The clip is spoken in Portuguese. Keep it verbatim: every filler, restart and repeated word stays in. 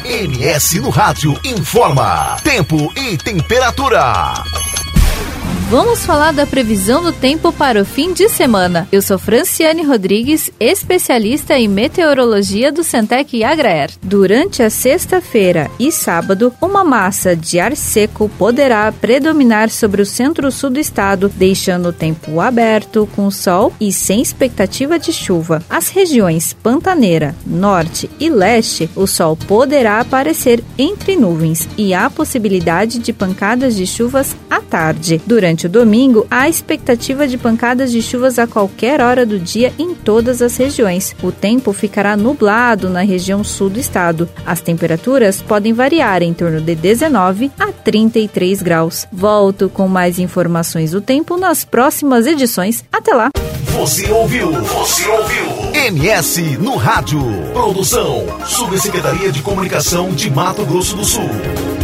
M S no Rádio informa tempo e temperatura. Vamos falar da previsão do tempo para o fim de semana. Eu sou Franciane Rodrigues, especialista em meteorologia do Centec Agraer. Durante a sexta-feira e sábado, uma massa de ar seco poderá predominar sobre o centro-sul do estado, deixando o tempo aberto, com sol e sem expectativa de chuva. As regiões Pantaneira, Norte e Leste, o sol poderá aparecer entre nuvens e há possibilidade de pancadas de chuvas à tarde. Durante o domingo, há expectativa de pancadas de chuvas a qualquer hora do dia em todas as regiões. O tempo ficará nublado na região sul do estado. As temperaturas podem variar em torno de dezenove a trinta e três graus. Volto com mais informações do tempo nas próximas edições. Até lá! Você ouviu? Você ouviu? M S no Rádio. Produção: Subsecretaria de Comunicação de Mato Grosso do Sul.